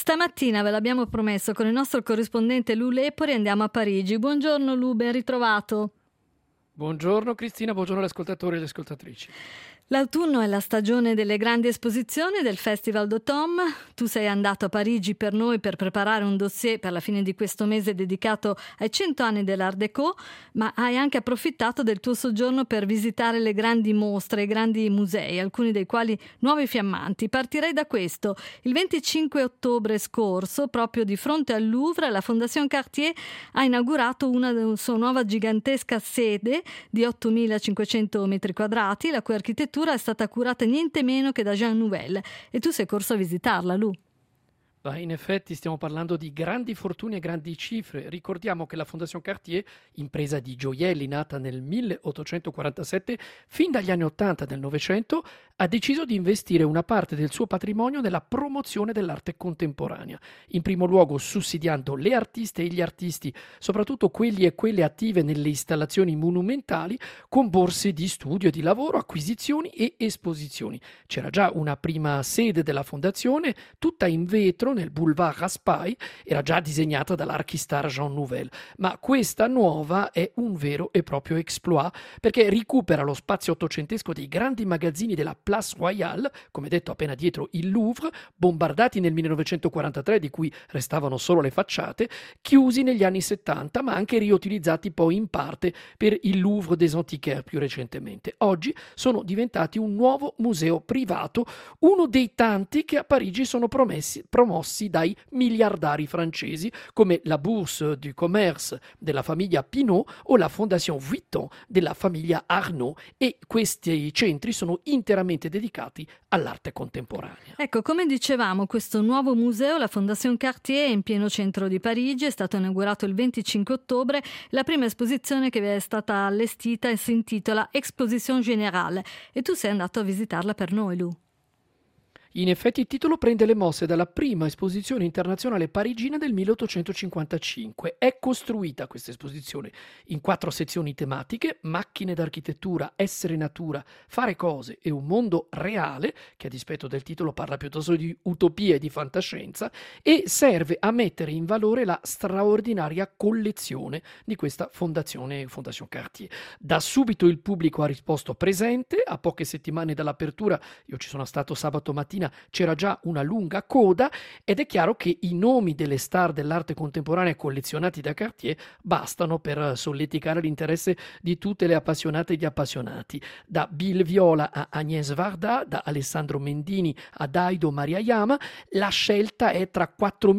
Stamattina, ve l'abbiamo promesso, con il nostro corrispondente Lu Lepori andiamo a Parigi. Buongiorno Lu, ben ritrovato. Buongiorno Cristina, buongiorno agli ascoltatori e alle ascoltatrici. L'autunno è la stagione delle grandi esposizioni del Festival d'Automne. Tu sei andato a Parigi per noi per preparare un dossier per la fine di questo mese dedicato ai 100 anni dell'Art Déco, ma hai anche approfittato del tuo soggiorno per visitare le grandi mostre, i grandi musei, alcuni dei quali nuovi fiammanti. Partirei da questo. Il 25 ottobre scorso, proprio di fronte al Louvre, la Fondation Cartier ha inaugurato una sua nuova gigantesca sede di 8.500 metri quadrati, la cui architettura è stata curata niente meno che da Jean Nouvel, e tu sei corso a visitarla, Lu. In effetti stiamo parlando di grandi fortune e grandi cifre. Ricordiamo che la Fondation Cartier, impresa di gioielli nata nel 1847, fin dagli anni 80 del Novecento, ha deciso di investire una parte del suo patrimonio nella promozione dell'arte contemporanea, in primo luogo sussidiando le artiste e gli artisti, soprattutto quelli e quelle attive nelle installazioni monumentali, con borse di studio e di lavoro, acquisizioni e esposizioni. C'era già una prima sede della fondazione, tutta in vetro, nel boulevard Raspail, era già disegnata dall'archistar Jean Nouvel, ma questa nuova è un vero e proprio exploit, perché recupera lo spazio ottocentesco dei grandi magazzini della Place Royale, come detto appena dietro il Louvre, bombardati nel 1943, di cui restavano solo le facciate, chiusi negli anni 70, ma anche riutilizzati poi in parte per il Louvre des Antiquaires più recentemente. Oggi sono diventati un nuovo museo privato, uno dei tanti che a Parigi sono promossi dai miliardari francesi come la Bourse du Commerce della famiglia Pinault o la Fondation Vuitton della famiglia Arnault, e questi centri sono interamente dedicati all'arte contemporanea. Ecco, come dicevamo, questo nuovo museo, la Fondation Cartier, è in pieno centro di Parigi, è stato inaugurato il 25 ottobre. La prima esposizione che è stata allestita si intitola Exposition Générale, e tu sei andato a visitarla per noi, Lu. In effetti il titolo prende le mosse dalla prima esposizione internazionale parigina del 1855. È costruita questa esposizione in 4 sezioni tematiche: macchine d'architettura, essere natura, fare cose e un mondo reale, che a dispetto del titolo parla piuttosto di utopia e di fantascienza, e serve a mettere in valore la straordinaria collezione di questa Fondation Cartier. Da subito il pubblico ha risposto presente. A poche settimane dall'apertura, io ci sono stato sabato mattina, c'era già una lunga coda, ed è chiaro che i nomi delle star dell'arte contemporanea collezionati da Cartier bastano per solleticare l'interesse di tutte le appassionate e gli appassionati. Da Bill Viola a Agnès Varda, da Alessandro Mendini a Daido Mariayama, la scelta è tra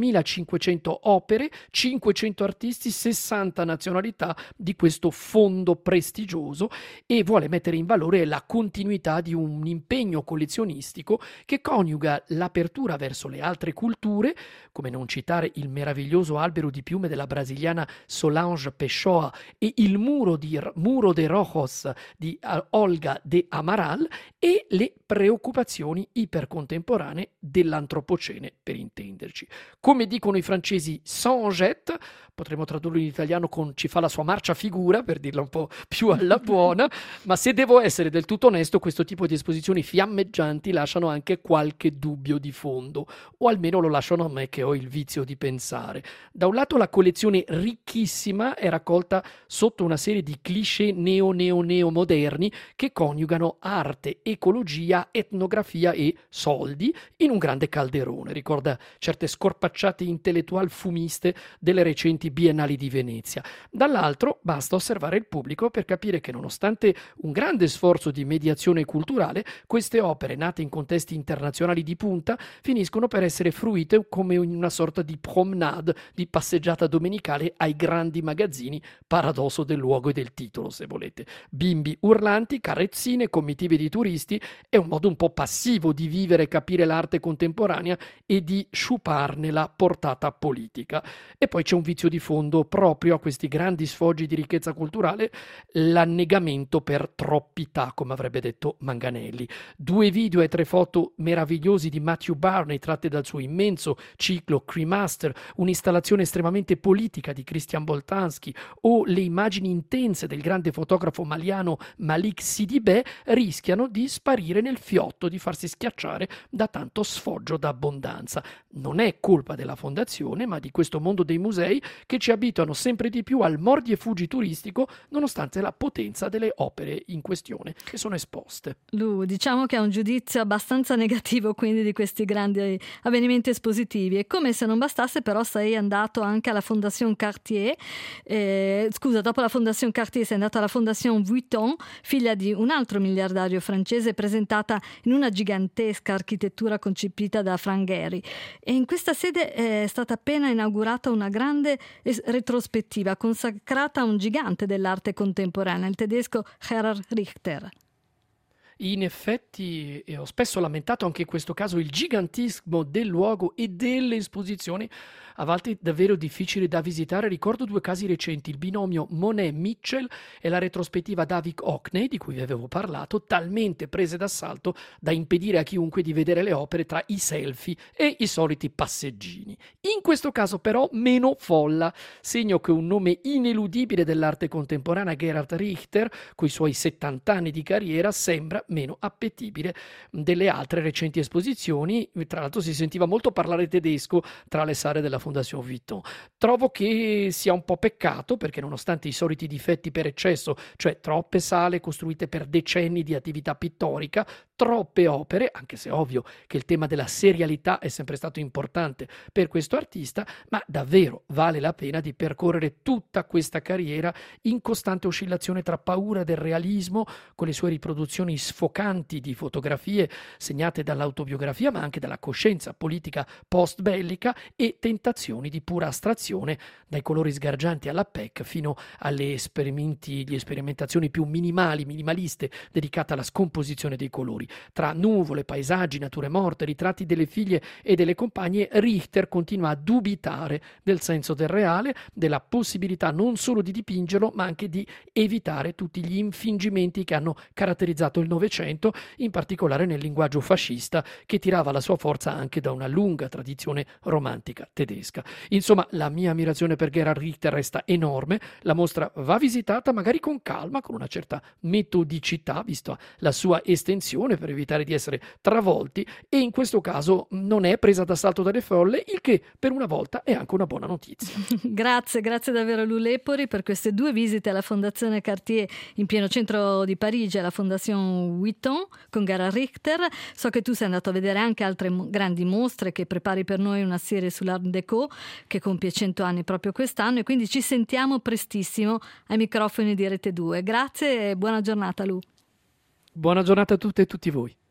4.500 opere, 500 artisti, 60 nazionalità di questo fondo prestigioso, e vuole mettere in valore la continuità di un impegno collezionistico che coniuga l'apertura verso le altre culture, come non citare il meraviglioso albero di piume della brasiliana Solange Pessoa e il muro de Rojos di Olga de Amaral, e le preoccupazioni ipercontemporanee dell'antropocene, per intenderci. Come dicono i francesi, sans jet, potremmo tradurlo in italiano con ci fa la sua marcia figura, per dirla un po' più alla buona, ma se devo essere del tutto onesto, questo tipo di esposizioni fiammeggianti lasciano anche qualche dubbio di fondo, o almeno lo lasciano a me, che ho il vizio di pensare. Da un lato la collezione ricchissima è raccolta sotto una serie di cliché neo moderni che coniugano arte, ecologia, etnografia e soldi in un grande calderone. Ricorda certe scorpacciate intellettual fumiste delle recenti biennali di Venezia. Dall'altro basta osservare il pubblico per capire che, nonostante un grande sforzo di mediazione culturale, queste opere, nate in contesti internazionali di punta, finiscono per essere fruite come in una sorta di promenade, di passeggiata domenicale ai grandi magazzini, paradosso del luogo e del titolo, se volete. Bimbi urlanti, carrezzine, comitive di turisti, è un modo un po' passivo di vivere e capire l'arte contemporanea e di sciuparne la portata politica. E poi c'è un vizio di fondo proprio a questi grandi sfoggi di ricchezza culturale: l'annegamento per troppità, come avrebbe detto Manganelli. 2 video e 3 foto meravigliose meravigliosi di Matthew Barney tratte dal suo immenso ciclo Cremaster, un'installazione estremamente politica di Christian Boltanski o le immagini intense del grande fotografo maliano Malik Sidibé rischiano di sparire nel fiotto, di farsi schiacciare da tanto sfoggio d'abbondanza. Non è colpa della fondazione, ma di questo mondo dei musei che ci abituano sempre di più al mordi e fuggi turistico nonostante la potenza delle opere in questione che sono esposte. Lu, diciamo che ha un giudizio abbastanza negativo quindi di questi grandi avvenimenti espositivi, e come se non bastasse però sei andato anche alla Fondation Cartier, dopo la Fondation Cartier sei andato alla Fondation Vuitton, figlia di un altro miliardario francese, presentata in una gigantesca architettura concepita da Frank Gehry, e in questa sede è stata appena inaugurata una grande retrospettiva consacrata a un gigante dell'arte contemporanea, il tedesco Gerhard Richter. In effetti, ho spesso lamentato anche in questo caso il gigantismo del luogo e delle esposizioni, a volte davvero difficili da visitare. Ricordo due casi recenti, il binomio Monet-Mitchell e la retrospettiva David Hockney, di cui vi avevo parlato, talmente prese d'assalto da impedire a chiunque di vedere le opere tra i selfie e i soliti passeggini. In questo caso però meno folla, segno che un nome ineludibile dell'arte contemporanea, Gerhard Richter, coi suoi 70 anni di carriera, sembra meno appetibile delle altre recenti esposizioni. Tra l'altro si sentiva molto parlare tedesco tra le sale della Fondation Vuitton. Trovo che sia un po' peccato perché nonostante i soliti difetti per eccesso, cioè troppe sale costruite per decenni di attività pittorica, troppe opere, anche se è ovvio che il tema della serialità è sempre stato importante per questo artista, ma davvero vale la pena di percorrere tutta questa carriera in costante oscillazione tra paura del realismo, con le sue riproduzioni sfocanti di fotografie segnate dall'autobiografia, ma anche dalla coscienza politica post-bellica, e tentazioni di pura astrazione, dai colori sgargianti alla PEC fino alle sperimentazioni più minimaliste dedicate alla scomposizione dei colori. Tra nuvole, paesaggi, nature morte, ritratti delle figlie e delle compagne, Richter continua a dubitare del senso del reale, della possibilità non solo di dipingerlo, ma anche di evitare tutti gli infingimenti che hanno caratterizzato il Novecento, in particolare nel linguaggio fascista, che tirava la sua forza anche da una lunga tradizione romantica tedesca. Insomma, la mia ammirazione per Gerhard Richter resta enorme. La mostra va visitata magari con calma, con una certa metodicità, vista la sua estensione, per evitare di essere travolti, e in questo caso non è presa d'assalto dalle folle, il che per una volta è anche una buona notizia. Grazie davvero Lu Lepori per queste due visite alla Fondazione Cartier in pieno centro di Parigi, alla Fondation Vuitton con Gerhard Richter. So che tu sei andato a vedere anche altre grandi mostre, che prepari per noi una serie sull'Art Deco che compie 100 anni proprio quest'anno, e quindi ci sentiamo prestissimo ai microfoni di Rete 2. Grazie e buona giornata Lu. Buona giornata a tutte e tutti voi.